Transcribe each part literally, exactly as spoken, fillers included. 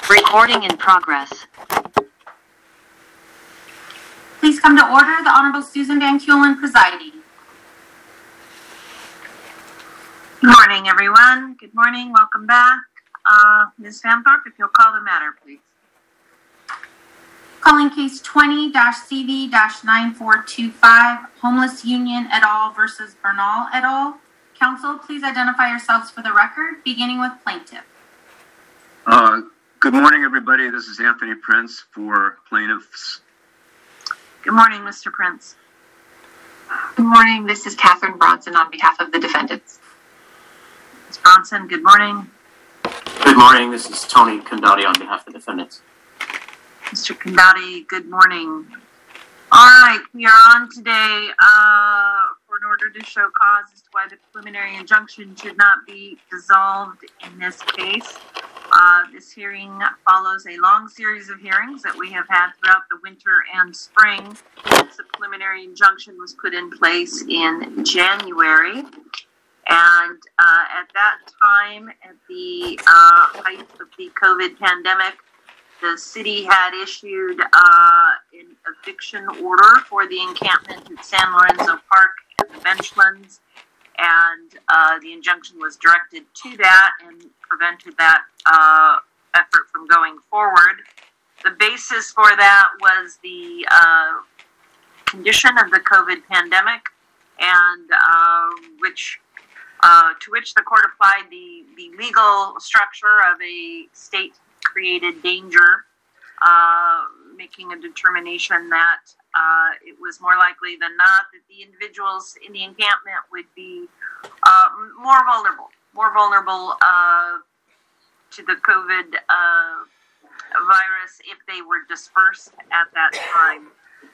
Recording in progress. Please come to order. The Honorable Susan Van Keulen presiding. Good morning, everyone. Good morning. Welcome back. Uh, Miz Van Thorpe, if you'll call the matter, please. Calling case twenty C V nine four two five, Homeless Union et al. Versus Bernal et al. Counsel, please identify yourselves for the record, beginning with plaintiff. Uh, good morning, everybody. This is Anthony Prince for plaintiffs. Good morning, Mister Prince. Good morning. This is Catherine Bronson on behalf of the defendants. Miz Bronson, good morning. Good morning. This is Tony Condotti on behalf of the defendants. Mister Condotti, good morning. All right, we are on today uh, for an order to show cause as to why the preliminary injunction should not be dissolved in this case. Uh, this hearing follows a long series of hearings that we have had throughout the winter and spring. The preliminary injunction was put in place in January. And uh, at that time, at the uh, height of the COVID pandemic, the city had issued uh, an eviction order for the encampment at San Lorenzo Park and the Benchlands, and uh, the injunction was directed to that and prevented that uh, effort from going forward. The basis for that was the uh, condition of the COVID pandemic, and uh, which uh, to which the court applied the, the legal structure of a state-created danger, uh, making a determination that uh, it was more likely than not that the individuals in the encampment would be uh, more vulnerable, more vulnerable uh, to the COVID uh, virus if they were dispersed at that time.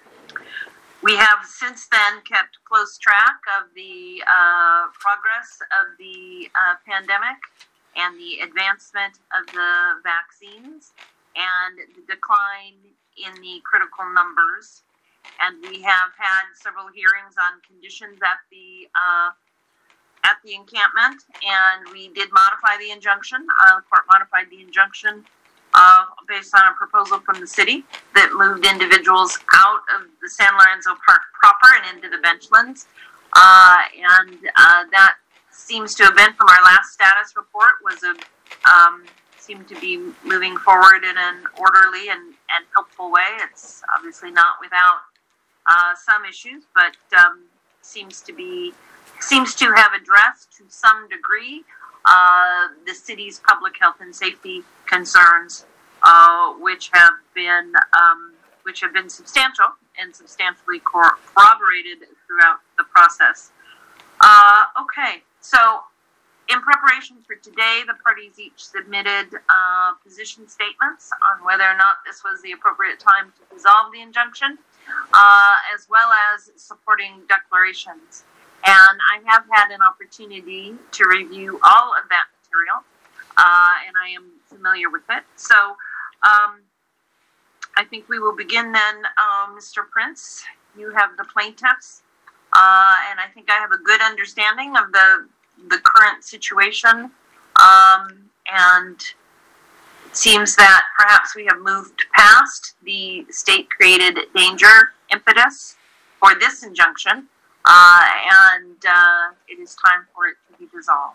We have since then kept close track of the uh, progress of the uh, pandemic and the advancement of the vaccines and the decline in the critical numbers. And we have had several hearings on conditions at the uh, at the encampment, and we did modify the injunction. Uh, the court modified the injunction uh, based on a proposal from the city that moved individuals out of the San Lorenzo Park proper and into the Benchlands. Uh, and uh, that seems to have been, from our last status report, was a um, seemed to be moving forward in an orderly and, and helpful way. It's obviously not without uh, some issues, but um, seems to be seems to have addressed to some degree uh, the city's public health and safety concerns, uh, which have been um, which have been substantial and substantially cor- corroborated throughout the process. Uh, okay, so in preparation for today, the parties each submitted uh, position statements on whether or not this was the appropriate time to dissolve the injunction, uh, as well as supporting declarations. And I have had an opportunity to review all of that material, uh, and I am familiar with it. So um, I think we will begin then, uh, Mister Prince. You have the plaintiffs, uh, and I think I have a good understanding of the the current situation, um, and it seems that perhaps we have moved past the state-created danger impetus for this injunction, uh, and uh, it is time for it to be dissolved.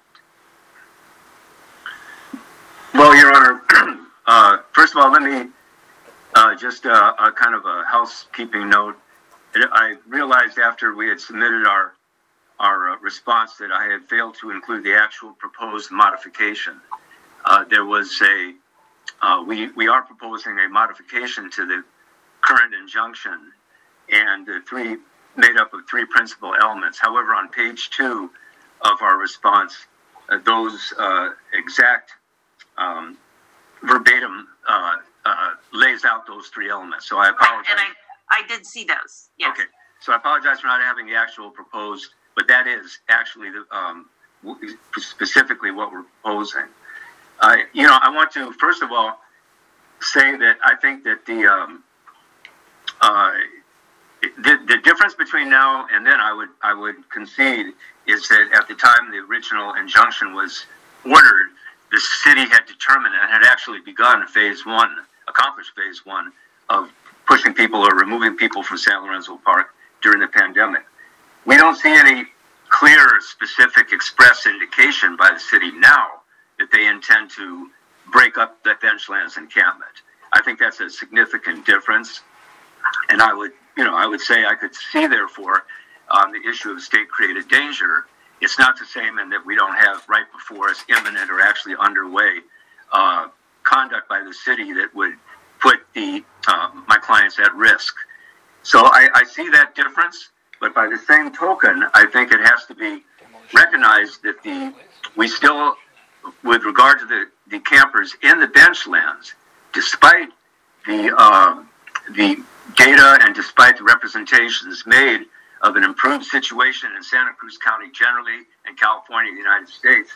Well, Your Honor, uh, first of all, let me uh, just uh, a kind of a housekeeping note. I realized after we had submitted our our uh, response that I had failed to include the actual proposed modification. Uh, there was a, uh, we, we are proposing a modification to the current injunction, and the three, made up of three principal elements. However, on page two of our response, uh, those uh, exact um, verbatim uh, uh, lays out those three elements. So I apologize. And I, I did see those, yes. Okay, so I apologize for not having the actual proposed, but that is actually the, um, specifically what we're proposing. Uh, you know, I want to, first of all, say that I think that the, um, uh, the the difference between now and then, I would I would concede, is that at the time the original injunction was ordered, the city had determined and had actually begun phase one, accomplished phase one of pushing people or removing people from San Lorenzo Park during the pandemic. We don't see any clear, specific, express indication by the city now that they intend to break up the Benchlands encampment. I think that's a significant difference. And I would, you know, I would say I could see, therefore, on the issue of state-created danger, it's not the same in that we don't have right before us imminent or actually underway uh, conduct by the city that would put the uh, my clients at risk. So I, I see that difference, but by the same token, I think it has to be recognized that the we still, with regard to the, the campers in the Benchlands, despite the uh, the data and despite the representations made of an improved situation in Santa Cruz County generally and California, the United States,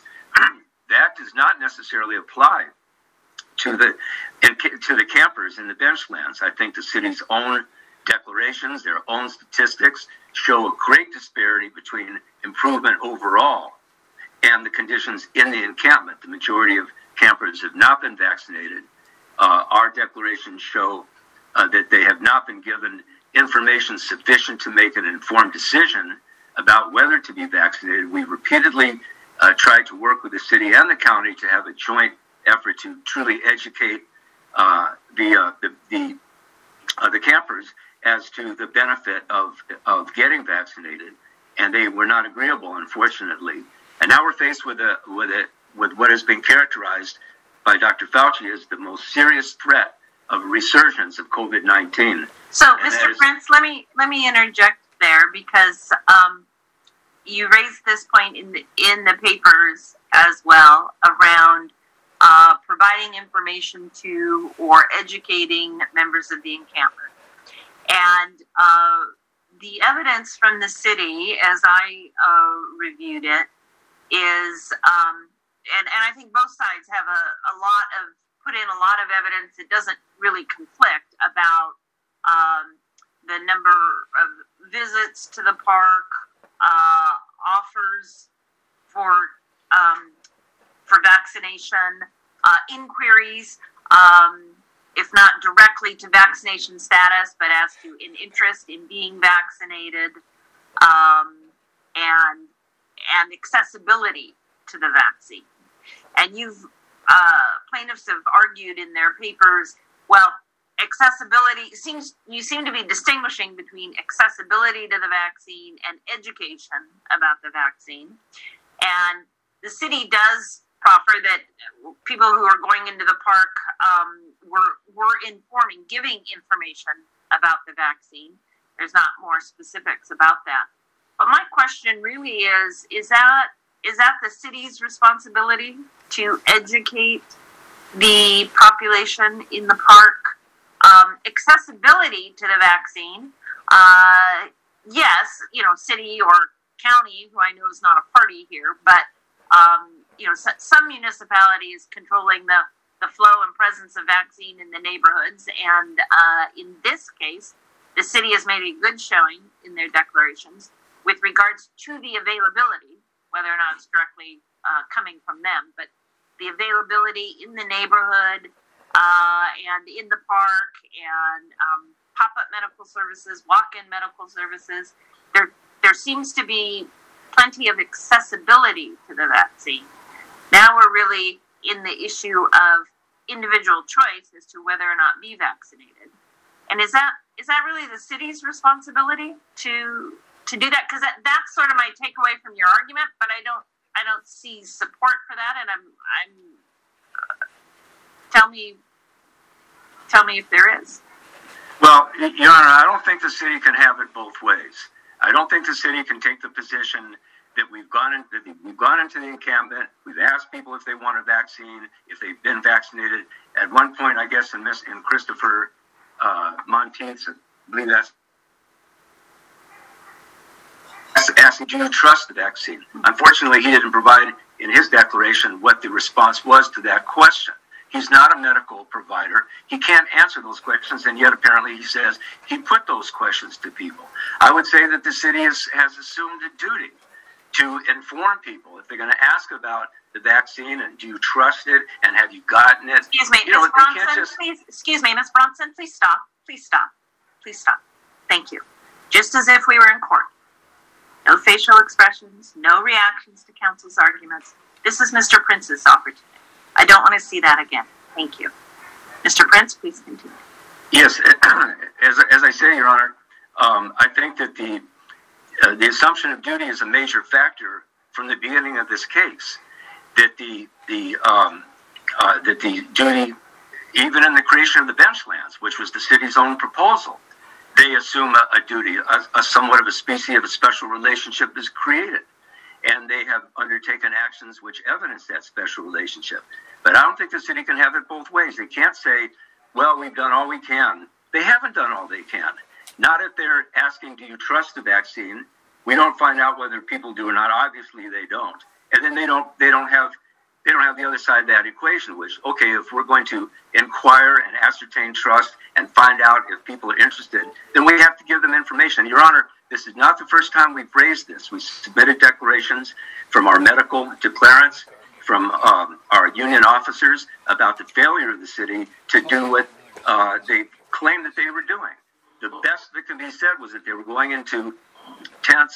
that does not necessarily apply to the to the campers in the Benchlands. I think the city's own declarations, their own statistics, show a great disparity between improvement overall and the conditions in the encampment. The majority of campers have not been vaccinated. Uh, our declarations show uh, that they have not been given information sufficient to make an informed decision about whether to be vaccinated. We repeatedly uh, tried to work with the city and the county to have a joint effort to truly educate uh, the, uh, the the uh, the campers as to the benefit of of getting vaccinated, and they were not agreeable, unfortunately. And now we're faced with a with a with what has been characterized by Doctor Fauci as the most serious threat of resurgence of COVID nineteen. So, And Mister is- Prince, let me let me interject there because um, you raised this point in the in the papers as well around uh, providing information to or educating members of the encampment, and uh, the evidence from the city, as I uh, reviewed it, is um, and and I think both sides have a, a lot of put in a lot of evidence that doesn't really conflict about um, the number of visits to the park, uh, offers for um, for vaccination, uh, inquiries, um, if not directly to vaccination status, but as to an interest in being vaccinated, um, and and accessibility to the vaccine. And you've uh, plaintiffs have argued in their papers, well, accessibility seems you seem to be distinguishing between accessibility to the vaccine and education about the vaccine. And the city does proffer that people who are going into the park um, were were informing, giving information about the vaccine. There's not more specifics about that. But my question really is: is that is that the city's responsibility to educate the population in the park? Um, accessibility to the vaccine, uh, yes, you know, city or county, who I know is not a party here, but, um, you know, so, some municipalities controlling the, the flow and presence of vaccine in the neighborhoods. And uh, in this case, the city has made a good showing in their declarations with regards to the availability, whether or not it's directly uh, coming from them, but the availability in the neighborhood, Uh, and in the park, and um, pop-up medical services, walk-in medical services. There, there seems to be plenty of accessibility to the vaccine. Now we're really in the issue of individual choice as to whether or not be vaccinated. And is that is that really the city's responsibility to to do that? Because that, that's sort of my takeaway from your argument, but I don't I don't see support for that, and I'm I'm. Uh, Tell me, tell me if there is. Well, Your Honor, I don't think the city can have it both ways. I don't think the city can take the position that we've gone in, that we've gone into the encampment, we've asked people if they want a vaccine, if they've been vaccinated. At one point, I guess, in, Miss, in Christopher uh, Monteith's, I believe that's asking, do you trust the vaccine? Unfortunately, he didn't provide in his declaration what the response was to that question. He's not a medical provider. He can't answer those questions, and yet apparently he says he put those questions to people. I would say that the city is, has assumed a duty to inform people. If they're going to ask about the vaccine and do you trust it and have you gotten it? Excuse me, you know, Miz they can't Bronson, just- please, excuse me, Miz Bronson, please stop. Please stop. Please stop. Thank you. Just as if we were in court. No facial expressions, no reactions to counsel's arguments. This is Mister Prince's opportunity. I don't want to see that again. Thank you. Mister Prince, please continue. Yes, as, as I say, Your Honor, um, I think that the uh, the assumption of duty is a major factor from the beginning of this case. That the the um, uh, that the duty, even in the creation of the bench lands, which was the city's own proposal, they assume a, a duty, a, a somewhat of a species of a special relationship is created, and they have undertaken actions which evidence that special relationship. But I don't think the city can have it both ways. They can't say, well, we've done all we can. They haven't done all they can. Not if they're asking, do you trust the vaccine? We don't find out whether people do or not. Obviously, they don't. And then they don't. They don't have. They don't have the other side of that equation. Which, okay, if we're going to inquire and ascertain trust and find out if people are interested, then we have to give them information. Your Honor, this is not the first time we've raised this. We submitted declarations from our medical declarants, from um, our union officers about the failure of the city to do what uh, they claimed that they were doing. The best that can be said was that they were going into tents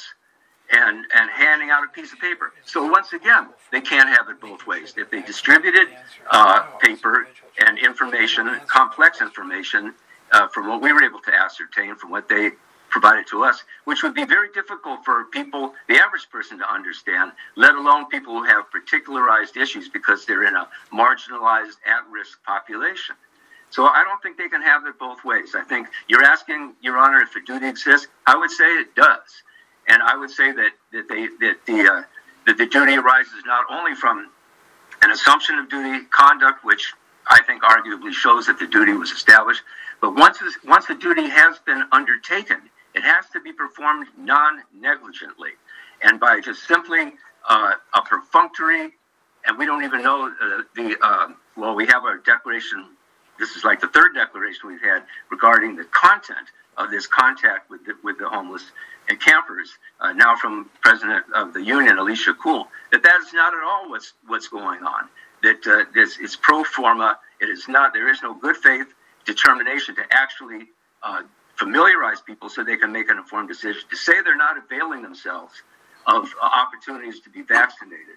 and and handing out a piece of paper. So once again, they can't have it both ways. If they distributed uh, paper and information, complex information, uh, from what we were able to ascertain, from what they provided to us, which would be very difficult for people, the average person, to understand, let alone people who have particularized issues because they're in a marginalized, at-risk population. So I don't think they can have it both ways. I think you're asking, Your Honor, if a duty exists. I would say it does. And I would say that, that, they, that, the, uh, that the duty arises not only from an assumption of duty conduct, which I think arguably shows that the duty was established, but once, this, once the duty has been undertaken, it has to be performed non-negligently. And by just simply uh, a perfunctory, and we don't even know uh, the, uh, well, we have our declaration. This is like the third declaration we've had regarding the content of this contact with the, with the homeless and campers, uh, now from President of the Union, Alicia Kuhl, that that is not at all what's what's going on. That uh, this is pro forma. It is not. There is no good faith determination to actually uh, familiarize people so they can make an informed decision. To say they're not availing themselves of uh, opportunities to be vaccinated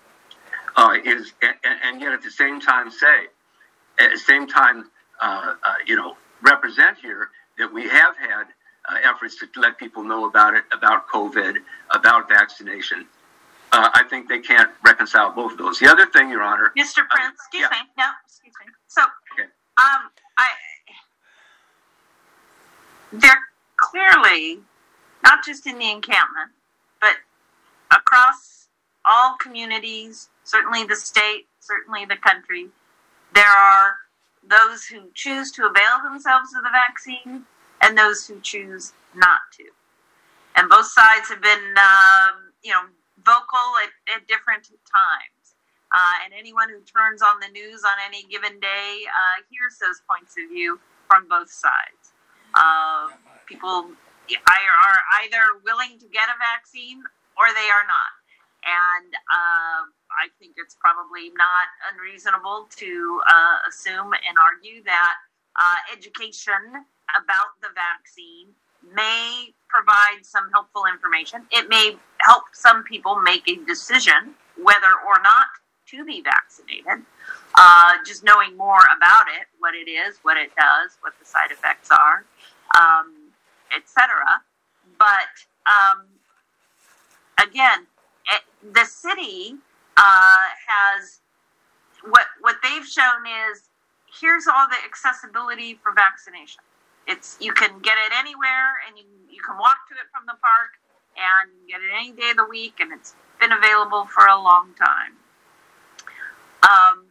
uh, is, and, and yet at the same time say, at the same time, uh, uh, you know, represent here that we have had uh, efforts to let people know about it, about COVID, about vaccination. Uh, I think they can't reconcile both of those. The other thing, Your Honor, Mister Prince, uh, excuse yeah. me. No, excuse me. So, Okay. um, I they're clearly not just in the encampment, but across all communities, certainly the state, certainly the country. There are those who choose to avail themselves of the vaccine and those who choose not to. And both sides have been, um, you know, vocal at, at different times. Uh, and anyone who turns on the news on any given day uh, hears those points of view from both sides. Uh, people are either willing to get a vaccine or they are not. And uh, I think it's probably not unreasonable to uh, assume and argue that uh, education about the vaccine may provide some helpful information. It may help some people make a decision whether or not to be vaccinated. Uh, just knowing more about it, what it is, what it does, what the side effects are, um, et cetera. But um, again, it, the city uh, has what what they've shown is here's all the accessibility for vaccination. It's you can get it anywhere, and you you can walk to it from the park, and you can get it any day of the week, and it's been available for a long time. Um,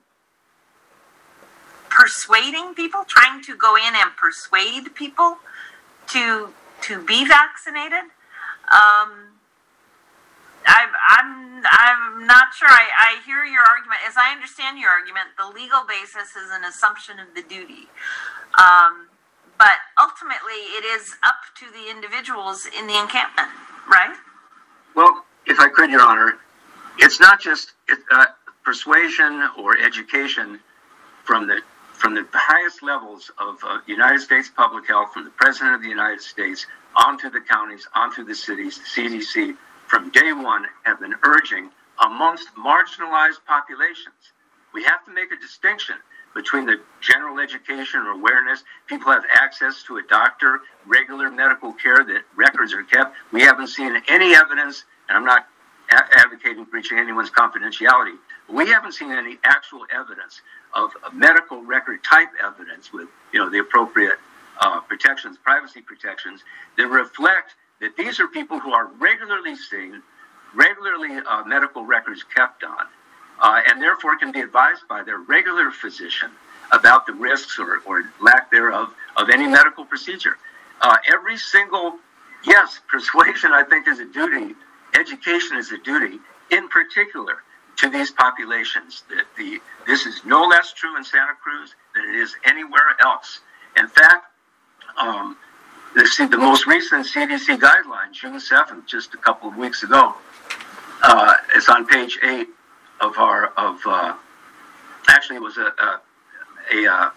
persuading people, trying to go in and persuade people to to be vaccinated. Um, I've, I'm I'm not sure. I, I hear your argument. As I understand your argument, the legal basis is an assumption of the duty. Um, but ultimately, it is up to the individuals in the encampment, right? Well, if I could, Your Honor, it's not just uh, persuasion or education from the from the highest levels of uh, United States public health, from the President of the United States, onto the counties, onto the cities. The C D C, from day one, have been urging amongst marginalized populations. We have to make a distinction between the general education or awareness. People have access to a doctor, regular medical care, that records are kept. We haven't seen any evidence, and I'm not a- advocating breaching anyone's confidentiality, but we haven't seen any actual evidence of, of medical record type evidence with, you know, the appropriate uh, protections, privacy protections, that reflect that these are people who are regularly seen, regularly uh, medical records kept on, uh, and therefore can be advised by their regular physician about the risks or, or lack thereof of any medical procedure. Uh, every single, yes, persuasion, I think, is a duty. Education is a duty, in particular, to these populations. That the this is no less true in Santa Cruz than it is anywhere else. In fact, um, the, the most recent C D C guideline, June seventh, just a couple of weeks ago, uh, it's on page eight of our of. Uh, actually, it was a a, a, a,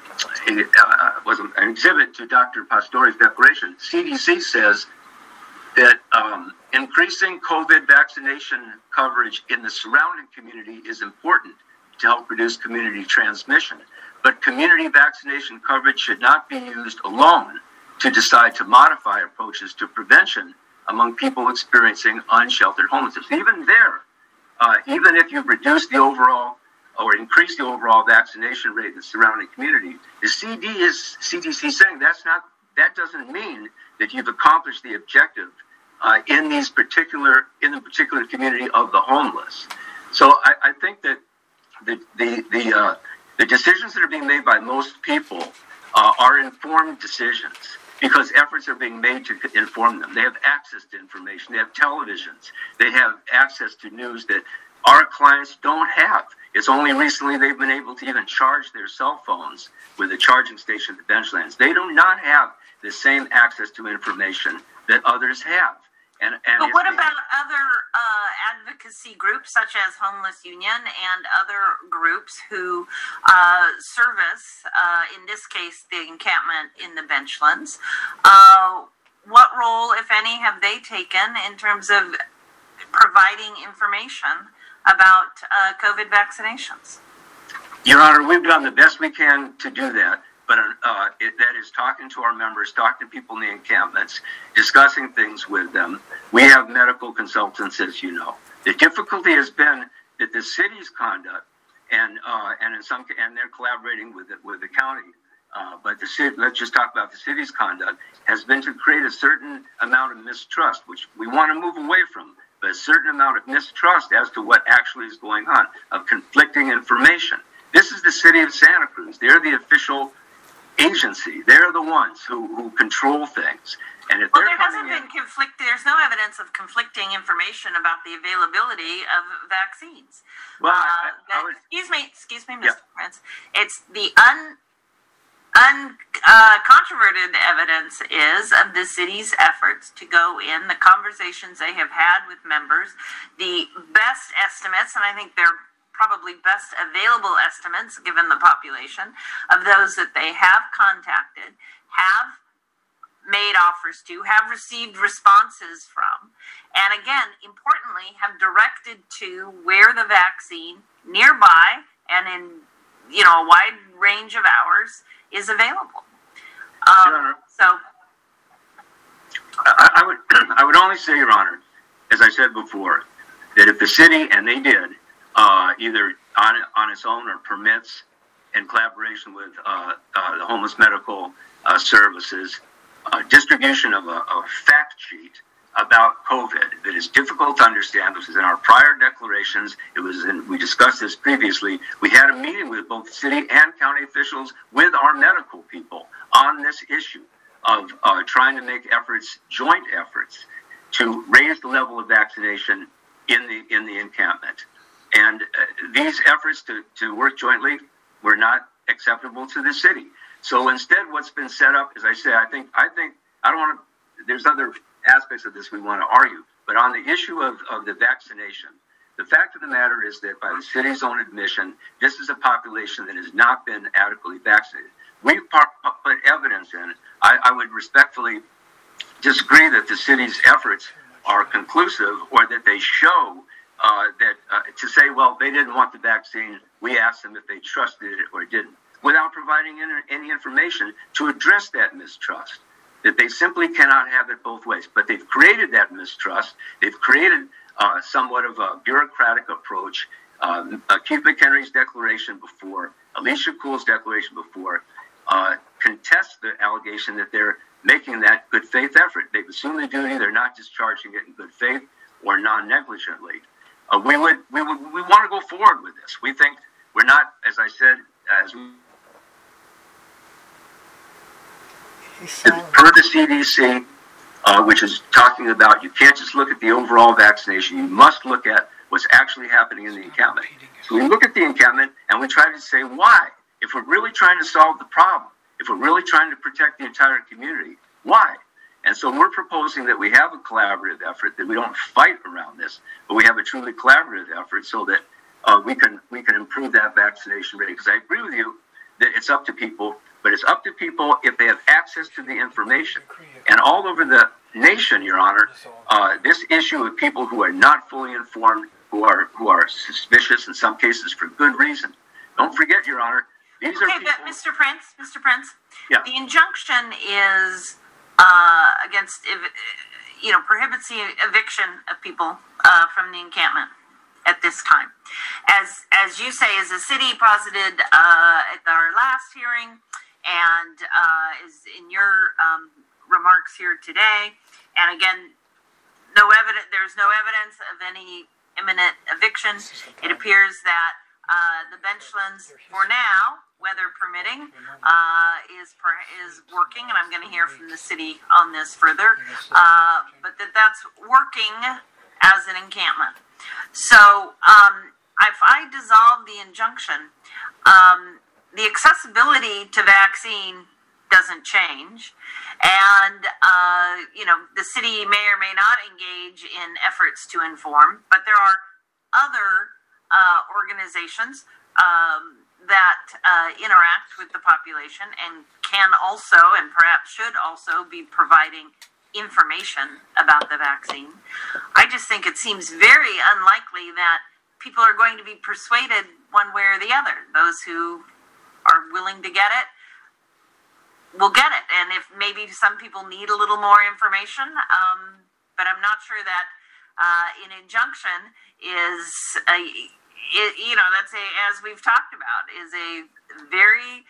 a uh, was an exhibit to Doctor Pastore's declaration. C D C says that um, increasing COVID vaccination coverage in the surrounding community is important to help reduce community transmission. But community vaccination coverage should not be used alone to decide to modify approaches to prevention among people experiencing unsheltered homelessness. Even there, uh, even if you reduce the overall or increase the overall vaccination rate in the surrounding community, the C D is C D C saying that's not that doesn't mean that you've accomplished the objective uh, in these particular in the particular community of the homeless. So I, I think that the the the uh, the decisions that are being made by most people uh, are informed decisions because efforts are being made to inform them. They have access to information. They have televisions. They have access to news that our clients don't have. It's only recently they've been able to even charge their cell phones with a charging station at the Benchlands. They do not have the same access to information that others have. And, and but what they, about other uh, advocacy groups such as Homeless Union and other groups who uh, service, uh, in this case, the encampment in the Benchlands? Uh, what role, if any, have they taken in terms of providing information about uh, COVID vaccinations? Your Honor, we've done the best we can to do that. But uh, it, that is talking to our members, talking to people in the encampments, discussing things with them. We have medical consultants, as you know. The difficulty has been that the city's conduct, and uh, and in some and they're collaborating with the, with the county. Uh, but the city, let's just talk about the city's conduct, has been to create a certain amount of mistrust, which we want to move away from. But a certain amount of mistrust as to what actually is going on, of conflicting information. This is the city of Santa Cruz. They're the official agency. They're the ones who, who control things. And if well, they're there hasn't in, been conflict. There's no evidence of conflicting information about the availability of vaccines. Well, uh, I, I would, excuse me, excuse me, Mister Yeah. Prince. It's the un uncontroverted uh, evidence is of the city's efforts to go in, the conversations they have had with members, the best estimates, and I think they're probably best available estimates given the population of those that they have contacted, have made offers to, have received responses from, and again, importantly, have directed to where the vaccine nearby and in, you know, a wide range of hours is available. Um, Your Honor, so, I, I would I would only say, Your Honor, as I said before, that if the city, and they did, Uh, either on on its own or permits in collaboration with uh, uh, the homeless medical uh, services, uh, distribution of a, a fact sheet about COVID that is difficult to understand. This is in our prior declarations. It was in, we discussed this previously. We had a meeting with both city and county officials with our medical people on this issue of uh, trying to make efforts, joint efforts, to raise the level of vaccination in the in the encampment. And uh, these efforts to, to work jointly were not acceptable to the city. So instead, what's been set up, as I say, I think, I think, I don't want to, there's other aspects of this we want to argue, But on the issue of, of the vaccination, the fact of the matter is that by the city's own admission, this is a population that has not been adequately vaccinated. We've put evidence in. I, I would respectfully disagree that the city's efforts are conclusive or that they show uh, that uh, to say, well, they didn't want the vaccine. We asked them if they trusted it or didn't, without providing any, any information to address that mistrust. That they simply cannot have it both ways. But they've created that mistrust. They've created uh, somewhat of a bureaucratic approach. Um, uh, Keith McHenry's declaration before, Alicia Kuhl's declaration before, uh, contest the allegation that they're making that good faith effort. They've assumed the duty. They're not discharging it in good faith or non-negligently. Uh, we would, we would, we want to go forward with this. We think we're not, as I said, as we per the C D C, uh, which is talking about you can't just look at the overall vaccination. You must look at what's actually happening in the encampment. So we look at the encampment and we try to say why. If we're really trying to solve the problem, if we're really trying to protect the entire community, why? And so we're proposing that we have a collaborative effort, that we don't fight around this, but we have a truly collaborative effort so that uh, we can we can improve that vaccination rate. Because I agree with you that it's up to people, but it's up to people if they have access to the information. And all over the nation, Your Honor, uh, this issue of people who are not fully informed, who are who are suspicious in some cases for good reason. Don't forget, Your Honor, these okay, are people. but Mister Prince, Mister Prince, Yeah. the injunction is uh, against, ev- you know, prohibits the eviction of people uh, from the encampment at this time. As as you say, as the city posited uh, at our last hearing, and uh, is in your um, remarks here today, and again, no evidence. There's no evidence of any imminent eviction. It appears that uh, the Benchlands, for now, weather permitting, uh, is per- is working, and I'm going to hear from the city on this further. Uh, but that that's working as an encampment. So um, if I dissolve the injunction, um, the accessibility to vaccine doesn't change, and uh, you know the city may or may not engage in efforts to inform, but there are other uh, organizations um, that uh, interact with the population and can also, and perhaps should also, be providing information about the vaccine. I just think it seems very unlikely that people are going to be persuaded one way or the other. Those who are willing to get it will get it. And if maybe some people need a little more information, um, but I'm not sure that uh, an injunction is, a, it, you know, that's a, as we've talked about, is a very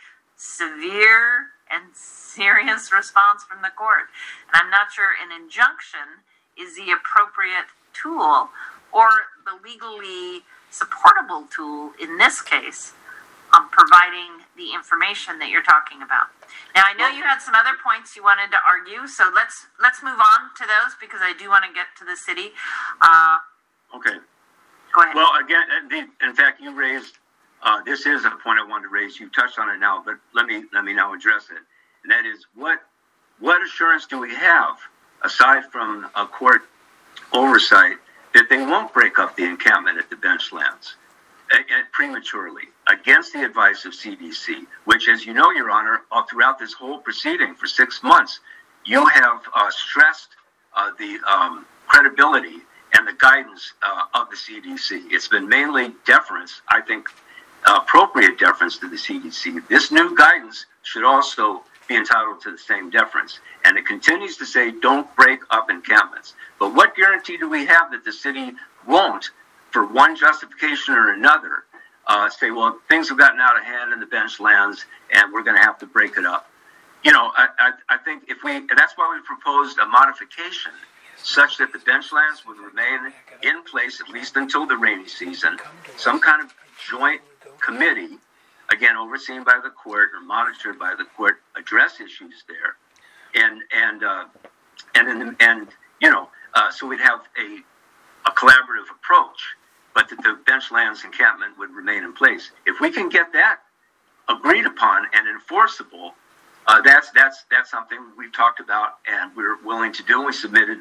severe and serious response from the court. And I'm not sure an injunction is the appropriate tool or the legally supportable tool in this case on providing the information that you're talking about. Now, I know you had some other points you wanted to argue, so let's let's move on to those because I do want to get to the city. Uh, Okay. go ahead. Well, again, in fact, you raised, uh, this is a point I wanted to raise. You touched on it now, but let me let me now address it. And that is, what what assurance do we have, aside from a court oversight, that they won't break up the encampment at the Benchlands uh, prematurely, against the advice of C D C, which, as you know, Your Honor, all throughout this whole proceeding for six months, you have uh, stressed uh, the um, credibility and the guidance uh, of the C D C. It's been mainly deference, I think, uh, appropriate deference to the C D C. This new guidance should also be entitled to the same deference. And it continues to say, don't break up encampments. But what guarantee do we have that the city won't, for one justification or another, uh, say, well, things have gotten out of hand in the Benchlands and we're going to have to break it up? You know, I, I, I think if we, that's why we proposed a modification such that the Benchlands would remain in place at least until the rainy season, some kind of joint committee, again, overseen by the court or monitored by the court, address issues there. And, and, uh, and, and, and you know, uh, so we'd have a, a collaborative approach, but that the Benchlands encampment would remain in place. If we can get that agreed upon and enforceable, uh, that's, that's, that's something we've talked about and we're willing to do. We submitted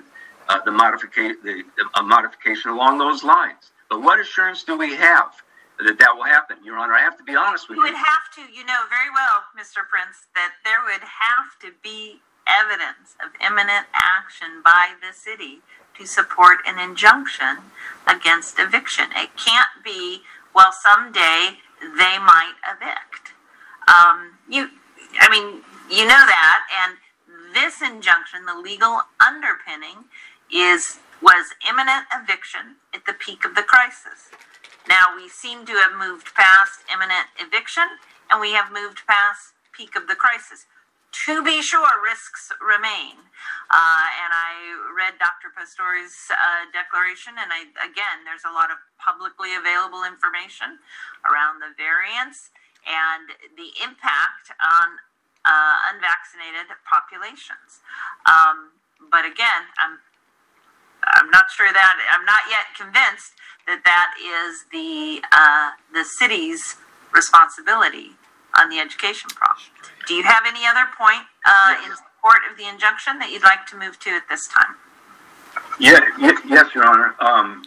uh, the modification, the, a modification along those lines. But what assurance do we have that that will happen? Your Honor, I have to be honest with You you. would have to, you know very well, Mister Prince, that there would have to be evidence of imminent action by the city to support an injunction against eviction. It can't be, well, someday they might evict. Um, you, I mean, you know that, and this injunction, the legal underpinning, is was imminent eviction at the peak of the crisis. Now, we seem to have moved past imminent eviction, and we have moved past peak of the crisis. To be sure, risks remain. Uh, and I read Doctor Pastori's uh, declaration, and I, again, there's a lot of publicly available information around the variants and the impact on uh, unvaccinated populations. Um, but again, I'm I'm not sure that I'm not yet convinced that that is the uh, the city's responsibility on the education problem. Do you have any other point uh, in support of the injunction that you'd like to move to at this time? Yeah, y- yes, Your Honor. Um,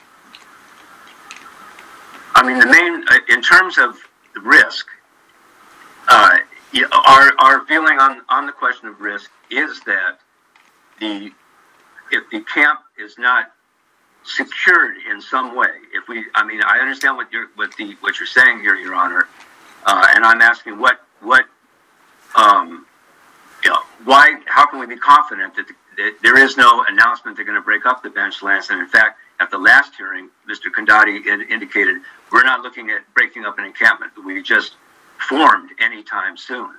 I mean, the main, uh, in terms of the risk, uh, our our feeling on, on the question of risk is that the if the camp is not secured in some way, if we, I mean, I understand what you're what the what you're saying here, Your Honor, uh, and I'm asking what what um, you know, why? How can we be confident that, the, that there is no announcement they're going to break up the bench lands? And in fact, at the last hearing, Mister Condati in, indicated we're not looking at breaking up an encampment that we just formed anytime soon.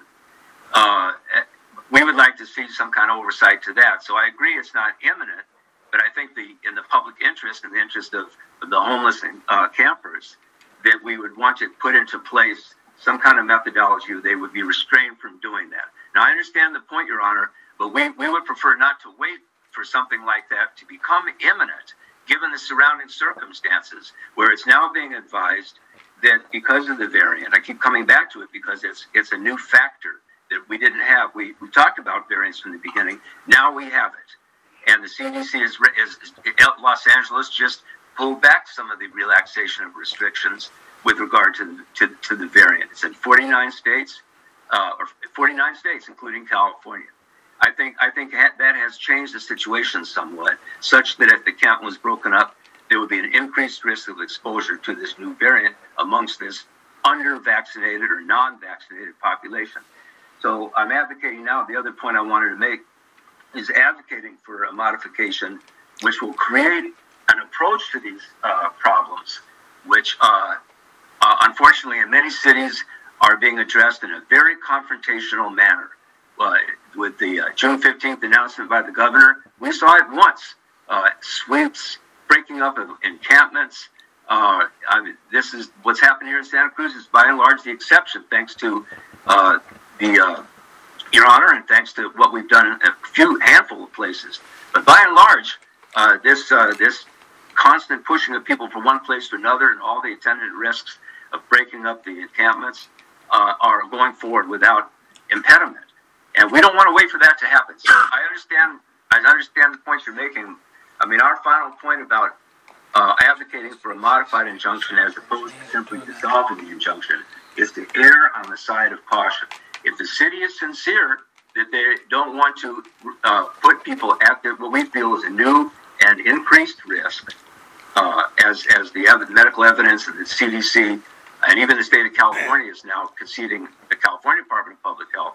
Uh, we would like to see some kind of oversight to that. So I agree it's not imminent, but I think the in the public interest, in the interest of, of the homeless and, uh, campers, that we would want to put into place some kind of methodology where they would be restrained from doing that. Now, I understand the point, Your Honor, but we, we would prefer not to wait for something like that to become imminent, given the surrounding circumstances, where it's now being advised that because of the variant, I keep coming back to it because it's it's a new factor that we didn't have. We we talked about variants from the beginning. Now we have it. And the C D C is, is, is Los Angeles just pulled back some of the relaxation of restrictions with regard to the, to, to the variant. It's in forty-nine states, uh, or forty-nine states, including California. I think I think that has changed the situation somewhat, such that if the count was broken up, there would be an increased risk of exposure to this new variant amongst this under-vaccinated or non-vaccinated population. So I'm advocating now, the other point I wanted to make is advocating for a modification which will create an approach to these uh, problems, which uh, uh, unfortunately in many cities are being addressed in a very confrontational manner. Uh, with the uh, June fifteenth announcement by the governor, we saw it once. Uh, sweeps, breaking up of encampments. Uh, I mean, this is what's happened here in Santa Cruz is by and large the exception, thanks to uh, the uh, Your Honor, and thanks to what we've done in a few handful of places. But by and large, uh, this uh, this constant pushing of people from one place to another and all the attendant risks of breaking up the encampments uh, are going forward without impediment. And we don't want to wait for that to happen. So I understand, I understand the points you're making. I mean, our final point about uh, advocating for a modified injunction as opposed to simply dissolving the injunction is to err on the side of caution. If the city is sincere that they don't want to uh, put people at the, what we feel is a new and increased risk, uh, as as the ev- medical evidence of the C D C and even the state of California is now conceding, the California Department of Public Health,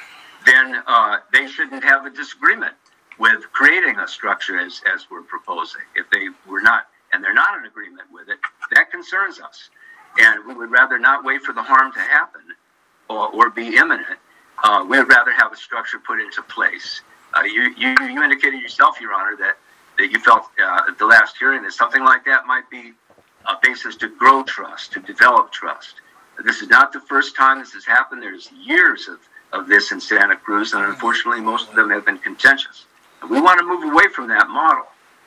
then uh, they shouldn't have a disagreement with creating a structure as, as we're proposing. If they were not, and they're not in agreement with it, that concerns us. And we would rather not wait for the harm to happen or, or be imminent. Uh, we would rather have a structure put into place. Uh, you, you, you indicated yourself, Your Honor, that, that you felt uh, at the last hearing that something like that might be a basis to grow trust, to develop trust. This is not the first time this has happened. There's years of, of this in Santa Cruz, and unfortunately most of them have been contentious. And we want to move away from that model.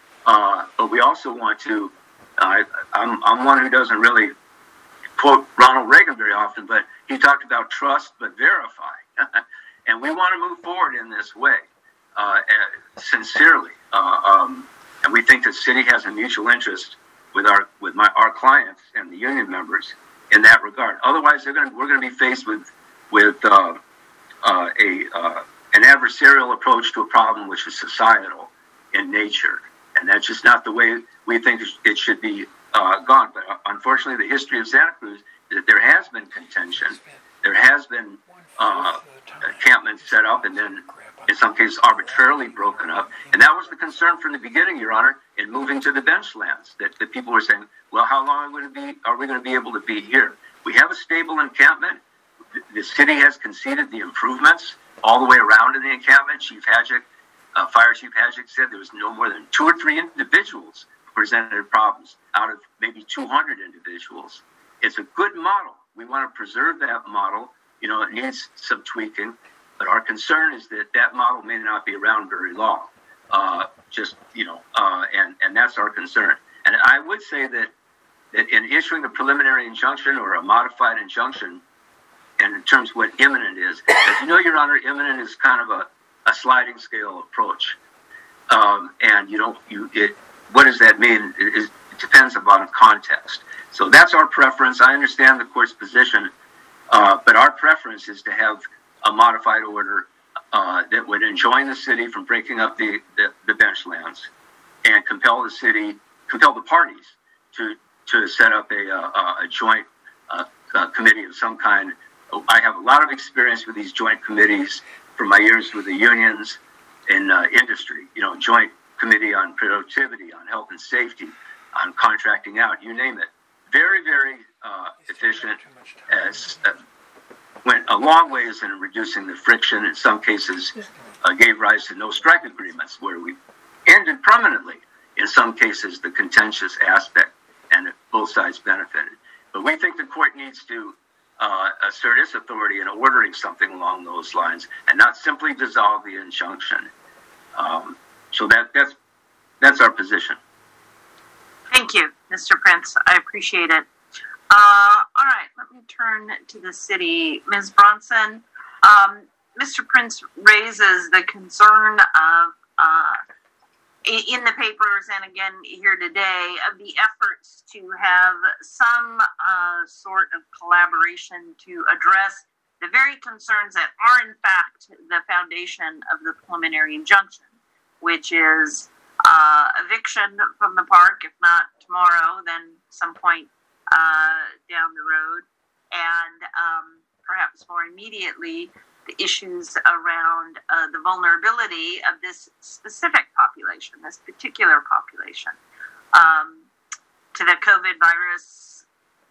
Uh, but we also want to, uh, I'm, I'm one who doesn't really quote Ronald Reagan very often, but he talked about trust but verify. And we want to move forward in this way, uh, sincerely. Uh, um, and we think the city has a mutual interest with our with my our clients and the union members in that regard. Otherwise, they're going we're going to be faced with with uh, uh, a uh, an adversarial approach to a problem which is societal in nature, and that's just not the way we think it should be uh, gone. But uh, unfortunately, the history of Santa Cruz is that there has been contention, there has been uh, encampments set up, and then in some cases arbitrarily broken up. And that was the concern from the beginning, Your Honor, in moving to the bench lands, that, that people were saying, well, how long are we going to be, are we going to be able to be here? We have a stable encampment. The, the city has conceded the improvements all the way around in the encampment. Chief Hadjick, uh, Fire Chief Hadjick said there was no more than two or three individuals who presented problems out of maybe two hundred individuals. It's a good model. We want to preserve that model. You know, it needs some tweaking. But our concern is that that model may not be around very long. Uh, just, you know, uh, and, and that's our concern. And I would say that, that in issuing a preliminary injunction or a modified injunction, and in terms of what imminent is, as you know, Your Honor, imminent is kind of a, a sliding scale approach. Um, and, you know, you, it, what does that mean? It, it depends upon context. So that's our preference. I understand the court's position, uh, but our preference is to have a modified order uh, that would enjoin the city from breaking up the, the, the bench lands and compel the city, compel the parties to to set up a, a, a joint uh, uh, committee of some kind. I have a lot of experience with these joint committees from my years with the unions in uh, industry, you know, joint committee on productivity, on health and safety, on contracting out, you name it. Very, very uh, efficient, as uh, went a long ways in reducing the friction. In some cases, uh, gave rise to no strike agreements where we ended permanently. In some cases, the contentious aspect, and both sides benefited. But we think the court needs to uh, assert its authority in ordering something along those lines and not simply dissolve the injunction. Um, so that that's that's our position. Thank you, Mister Prince. I appreciate it. Uh, all right, let me turn to the city. Miz Bronson, um, Mister Prince raises the concern of, uh, in the papers and again here today, of the efforts to have some uh, sort of collaboration to address the very concerns that are in fact the foundation of the preliminary injunction, which is uh, eviction from the park, if not tomorrow, then some point Uh, down the road, and um, perhaps more immediately, the issues around uh, the vulnerability of this specific population, this particular population, um, to the COVID virus,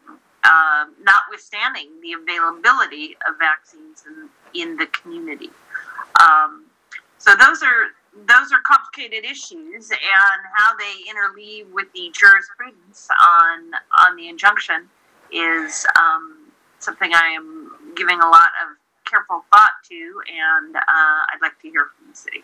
uh, notwithstanding the availability of vaccines in, in the community. Um, so those are Those are complicated issues, and how they interleave with the jurisprudence on on the injunction is um, something I am giving a lot of careful thought to, and uh, I'd like to hear from the city.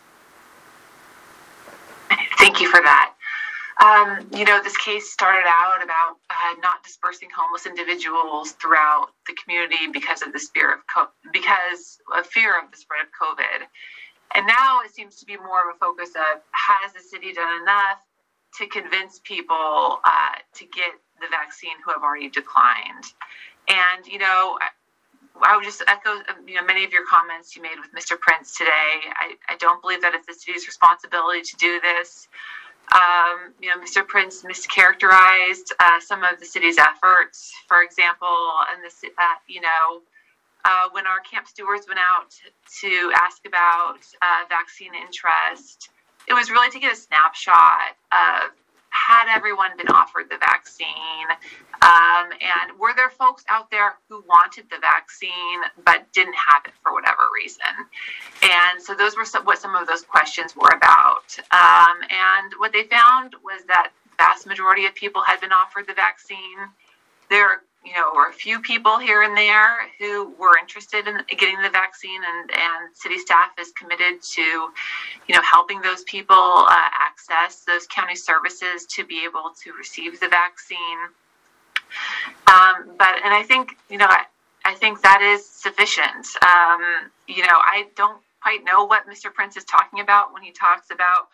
Thank you for that. Um, you know, this case started out about uh, not dispersing homeless individuals throughout the community because of the fear of co- because of fear of the spread of COVID. And now it seems to be more of a focus of, has the city done enough to convince people uh, to get the vaccine who have already declined? And, you know, I, I would just echo, you know, many of your comments you made with Mister Prince today. I, I don't believe that it's the city's responsibility to do this. Um, you know, Mister Prince mischaracterized uh, some of the city's efforts. For example, and this, uh, you know, Uh, when our camp stewards went out to ask about uh, vaccine interest, it was really to get a snapshot of, had everyone been offered the vaccine? Um, and were there folks out there who wanted the vaccine but didn't have it for whatever reason? And so those were some, what some of those questions were about. Um, and what they found was that the vast majority of people had been offered the vaccine. There You know, or a few people here and there who were interested in getting the vaccine, and, and city staff is committed to, you know, helping those people uh, access those county services to be able to receive the vaccine. Um, but, and I think, you know, I, I think that is sufficient. Um, you know, I don't quite know what Mister Prince is talking about when he talks about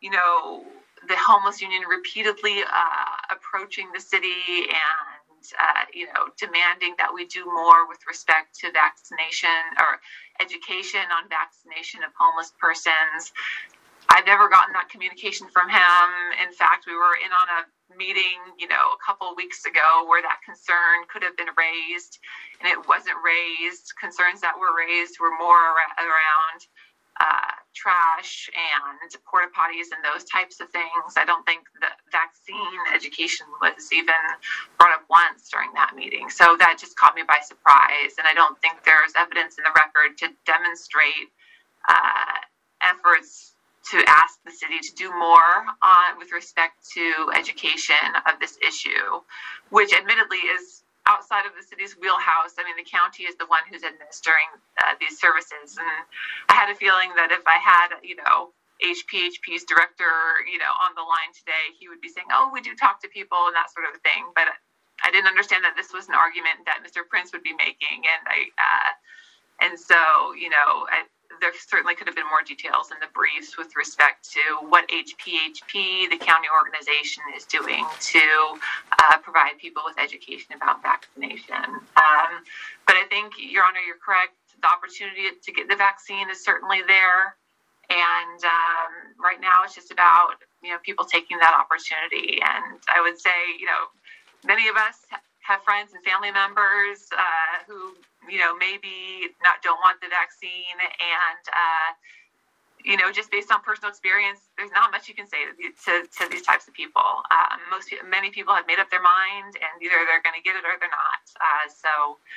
you know, the homeless union repeatedly uh, approaching the city and, uh, you know, demanding that we do more with respect to vaccination or education on vaccination of homeless persons. I've never gotten that communication from him. In fact, we were in on a meeting, you know, a couple of weeks ago where that concern could have been raised, and it wasn't raised. Concerns that were raised were more around uh, trash and porta potties and those types of things. I don't think the vaccine education was even brought up once during that meeting. So that just caught me by surprise. And I don't think there's evidence in the record to demonstrate uh, efforts to ask the city to do more uh, with respect to education of this issue, which admittedly is outside of the city's wheelhouse. I mean, the county is the one who's administering uh, these services. And I had a feeling that if I had, you know, H P H P's director, you know, on the line today, he would be saying, oh, we do talk to people and that sort of thing. But I didn't understand that this was an argument that Mister Prince would be making. And I, uh, and so, you know, I, there certainly could have been more details in the briefs with respect to what H P H P, the county organization, is doing to uh, provide people with education about vaccination. Um, but I think, Your Honor, you're correct. The opportunity to get the vaccine is certainly there. And um, right now it's just about, you know, people taking that opportunity. And I would say, you know, many of us have friends and family members uh, who, you know, maybe not don't want the vaccine, and uh, you know, just based on personal experience, there's not much you can say to, to, to these types of people. Um, most many people have made up their mind, and either they're going to get it or they're not. Uh, so,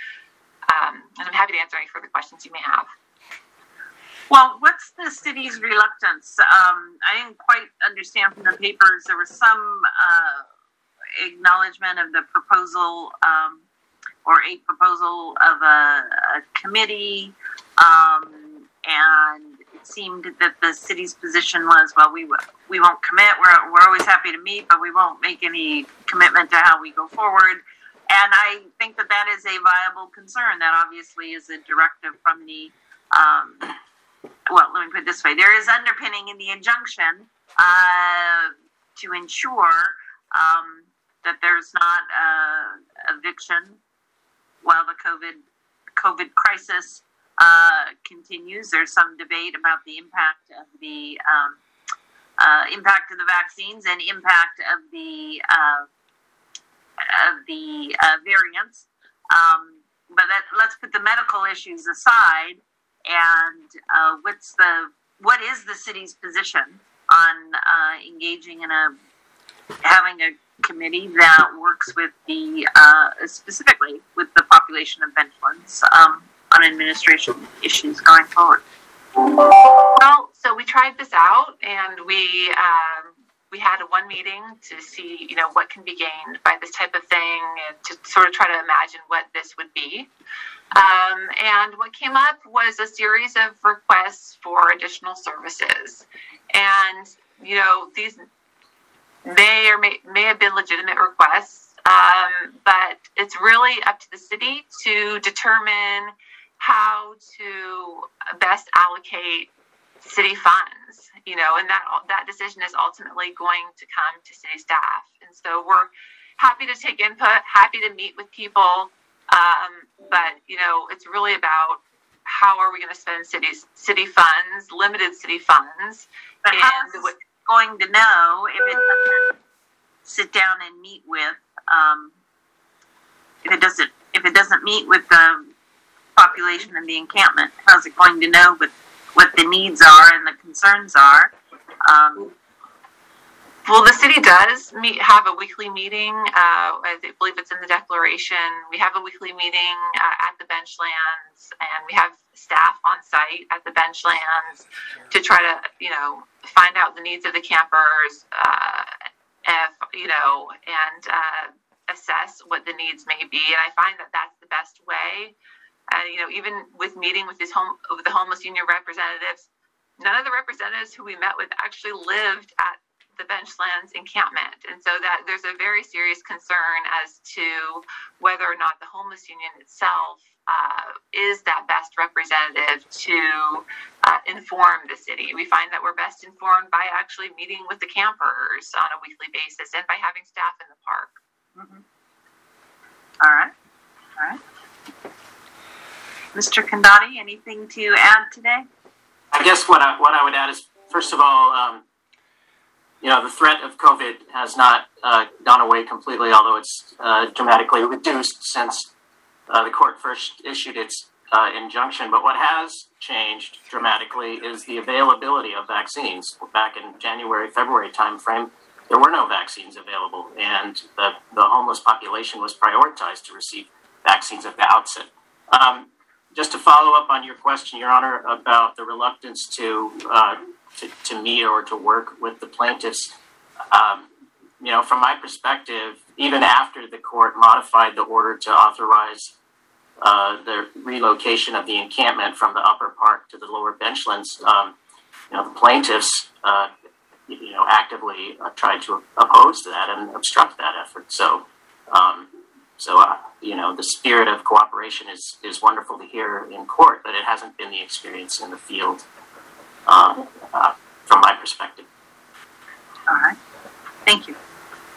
um, and I'm happy to answer any further questions you may have. Well, what's the city's reluctance? Um, I didn't quite understand from the papers. There was some uh, acknowledgement of the proposal. Um, or a proposal of a, a committee, um, and it seemed that the city's position was, well, we we won't commit. We're we're always happy to meet, but we won't make any commitment to how we go forward. And I think that that is a viable concern. That obviously is a directive from the, um, well, let me put it this way. There is underpinning in the injunction uh, to ensure um, that there's not uh, eviction while the COVID COVID crisis uh, continues. There's some debate about the impact of the um, uh, impact of the vaccines and impact of the uh, of the uh, variants. Um, but that, let's put the medical issues aside. And uh, what's the what is the city's position on uh, engaging in a having a committee that works with the uh, specifically with the population of Benchlands um, on administration issues going forward? Well, so we tried this out, and we um, we had a one meeting to see, you know, what can be gained by this type of thing, and to sort of try to imagine what this would be. Um, and what came up was a series of requests for additional services, and you know, these may or may, may have been legitimate requests, um, but it's really up to the city to determine how to best allocate city funds, you know, and that that decision is ultimately going to come to city staff. And so we're happy to take input, happy to meet with people, um, but, you know, it's really about how are we going to spend cities, city funds, limited city funds. But and how is what, going to know if it doesn't sit down and meet with um, if it doesn't if it doesn't meet with the population in the encampment? How's it going to know what what the needs are and the concerns are? Um, well, the city does meet have a weekly meeting. Uh, I believe it's in the declaration. We have a weekly meeting uh, at the Benchlands, and we have staff on site at the Benchlands to try to, you know, find out the needs of the campers, uh, if, you know, and uh, assess what the needs may be. And I find that that's the best way. Uh, you know, even with meeting with these home with the homeless union representatives, none of the representatives who we met with actually lived at the Benchlands encampment. And so that there's a very serious concern as to whether or not the homeless union itself uh, is that best representative to uh, inform the city. We find that we're best informed by actually meeting with the campers on a weekly basis and by having staff in the park. Mm-hmm. All right. All right. Mister Condotti, anything to add today? I guess what I, what I would add is, first of all, um, you know, the threat of COVID has not uh, gone away completely, although it's uh, dramatically reduced since uh, the court first issued its uh, injunction. But what has changed dramatically is the availability of vaccines. Back in January, February timeframe, there were no vaccines available, and the, the homeless population was prioritized to receive vaccines at the outset. Um, just to follow up on your question, Your Honor, about the reluctance to uh, to, to meet or to work with the plaintiffs, um, you know, from my perspective, even after the court modified the order to authorize uh, the relocation of the encampment from the upper park to the lower benchlands, um, you know, the plaintiffs, uh, you know, actively uh, tried to oppose that and obstruct that effort. So, um, so uh, you know, the spirit of cooperation is is wonderful to hear in court, but it hasn't been the experience in the field. Uh, uh, from my perspective. All right. Thank you.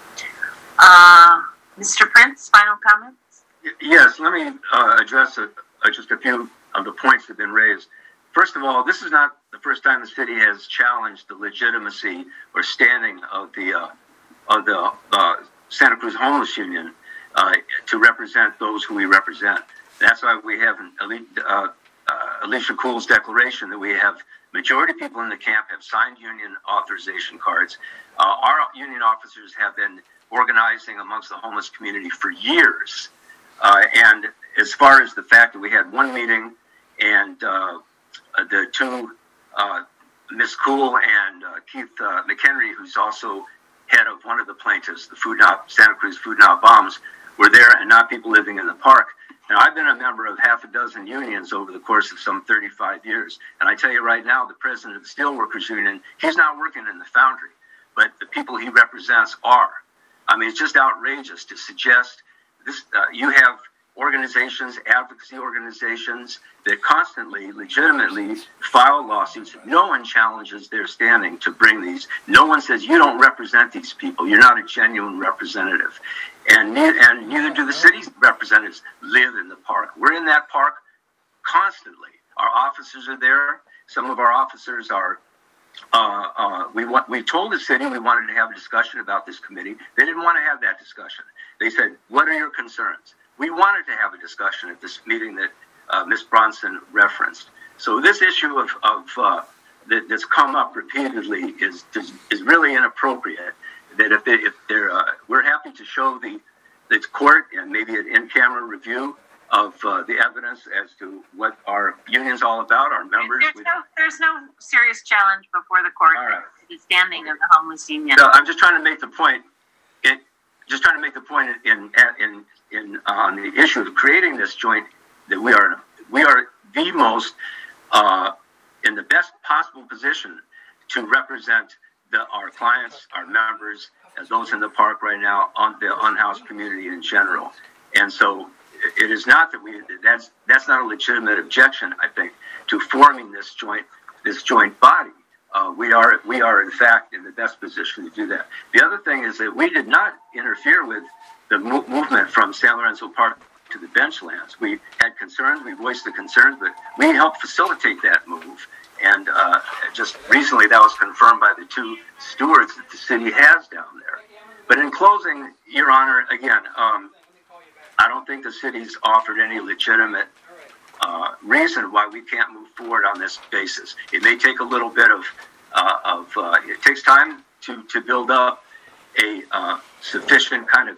Uh, Mister Prince, final comments? Y- Yes, let me uh, address a, uh, just a few of the points that have been raised. First of all, this is not the first time the city has challenged the legitimacy or standing of the uh, of the uh, Santa Cruz Homeless Union uh, to represent those who we represent. That's why we have an uh, uh, Alicia Coole's declaration that we have majority of people in the camp have signed union authorization cards. Uh, our union officers have been organizing amongst the homeless community for years. Uh, and as far as the fact that we had one meeting and uh, the two, uh, Miz Coole and uh, Keith uh, McHenry, who's also head of one of the plaintiffs, the Food Now, Santa Cruz Food Now Bombs, were there, and not people living in the park. Now, I've been a member of half a dozen unions over the course of some thirty-five years. And I tell you right now, the president of the Steelworkers Union, he's not working in the foundry, but the people he represents are. I mean, it's just outrageous to suggest this. Uh, you have organizations, advocacy organizations that constantly, legitimately file lawsuits. No one challenges their standing to bring these. No one says, you don't represent these people. You're not a genuine representative. And, ne- and neither do the city's representatives live in the park. We're in that park constantly. Our officers are there. Some of our officers are, uh, uh, we want, we told the city we wanted to have a discussion about this committee. They didn't want to have that discussion. They said, what are your concerns? We wanted to have a discussion at this meeting that uh, Miz Bronson referenced. So this issue of, of uh, that, that's come up repeatedly is is, is really inappropriate. That if, they, if they're, uh, we're happy to show the, the court and maybe an in-camera review of uh, the evidence as to what our union's all about, our members. There's no, there's no serious challenge before the court. All right. The standing of the homeless union. So I'm just trying to make the point. It, just trying to make the point in in in on the issue of creating this joint that we are we are the most uh, in the best possible position to represent the, our clients, our members, as those in the park right now, on the unhoused community in general. And so it is not that we that's that's not a legitimate objection, I think, to forming this joint this joint body. Uh, we are we are in fact in the best position to do that. The other thing is that we did not interfere with the mo- movement from San Lorenzo Park to the benchlands. We had concerns, we voiced the concerns, but we helped facilitate that move. And uh, just recently that was confirmed by the two stewards that the city has down there. But in closing, Your Honor, again, um, I don't think the city's offered any legitimate uh, reason why we can't move forward on this basis. It may take a little bit of, uh, of uh, it takes time to, to build up a uh, sufficient kind of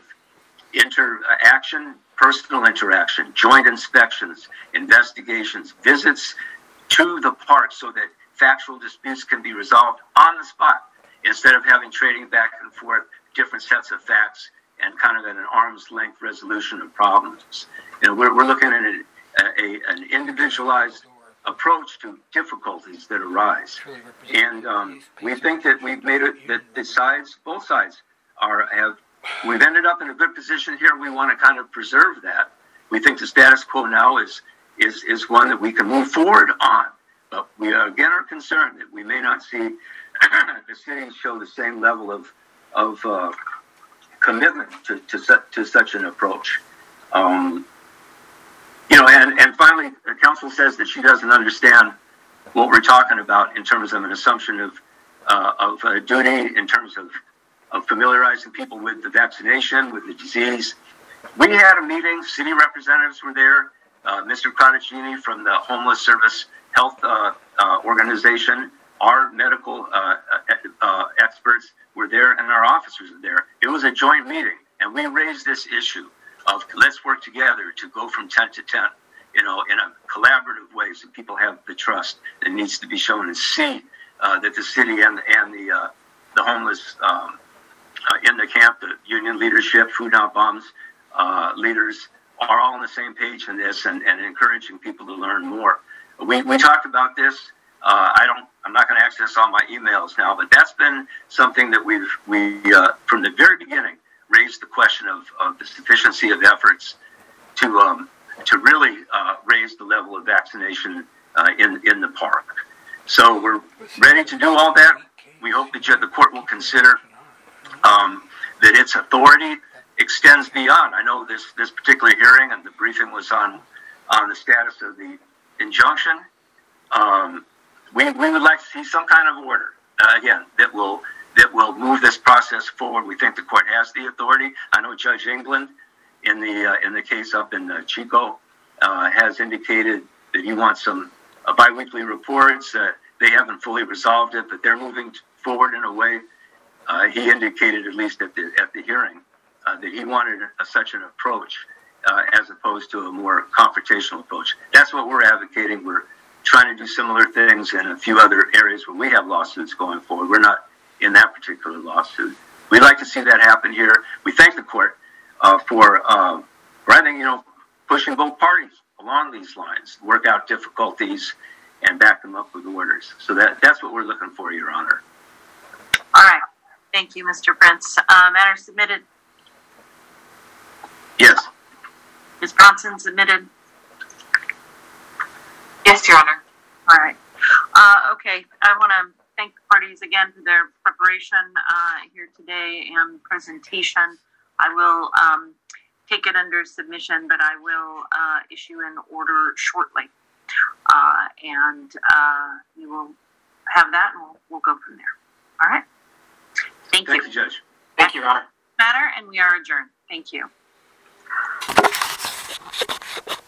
interaction, personal interaction, joint inspections, investigations, visits to the park so that factual disputes can be resolved on the spot instead of having trading back and forth different sets of facts and kind of an arm's length resolution of problems. And we're, we're looking at a, a, an individualized approach to difficulties that arise. And um, we think that we've made it, that the sides, both sides are, have, we've ended up in a good position here. We want to kind of preserve that. We think the status quo now is, is, is one that we can move forward on. But we again are concerned that we may not see the city show the same level of of uh, commitment to to, su- to such an approach. Um, you know, and, and finally, the council says that she doesn't understand what we're talking about in terms of an assumption of uh, of uh, duty, in terms of, of familiarizing people with the vaccination, with the disease. We had a meeting, city representatives were there, uh, Mister Cottagini from the Homeless Service Health uh, uh, Organization, our medical uh, uh, experts were there, and our officers were there. It was a joint meeting, and we raised this issue of let's work together to go from tent to tent, you know, in a collaborative way, so people have the trust that needs to be shown and see uh, that the city and and the uh, the homeless um, uh, in the camp, the union leadership, Food Not Bombs uh, leaders are all on the same page in this, and, and encouraging people to learn more. We we talked about this. Uh, I don't. I'm not going to access all my emails now, but that's been something that we've we uh, from the very beginning raised the question of, of the sufficiency of efforts to um, to really uh, raise the level of vaccination uh, in in the park. So we're ready to do all that. We hope that the court will consider um, that its authority extends beyond. I know this this particular hearing and the briefing was on on the status of the injunction. Um, we we would like to see some kind of order uh, again that will that will move this process forward. We think the court has the authority. I know Judge England in the uh, in the case up in uh, Chico uh, has indicated that he wants some uh, biweekly reports. Uh, they haven't fully resolved it, but they're moving forward in a way. Uh, he indicated, at least at the at the hearing, uh, that he wanted a, such an approach uh, as opposed to a more confrontational approach. That's what we're advocating. We're trying to do similar things in a few other areas where we have lawsuits going forward. We're not in that particular lawsuit. We'd like to see that happen here. We thank the court uh, for, uh, for, I think, you know, pushing both parties along these lines, work out difficulties, and back them up with orders. So that that's what we're looking for, Your Honor. All right. Thank you, Mister Prince. Uh, matter submitted. Yes. Miz Bronson submitted. Yes, Your Honor. All right. Uh, okay. I want to thank the parties again for their preparation uh, here today and presentation. I will um, take it under submission, but I will uh, issue an order shortly. Uh, and uh, you will have that, and we'll, we'll go from there. All right? Thank, Thank you. you, Judge. Thank you, Your Honor. Matter, and we are adjourned. Thank you.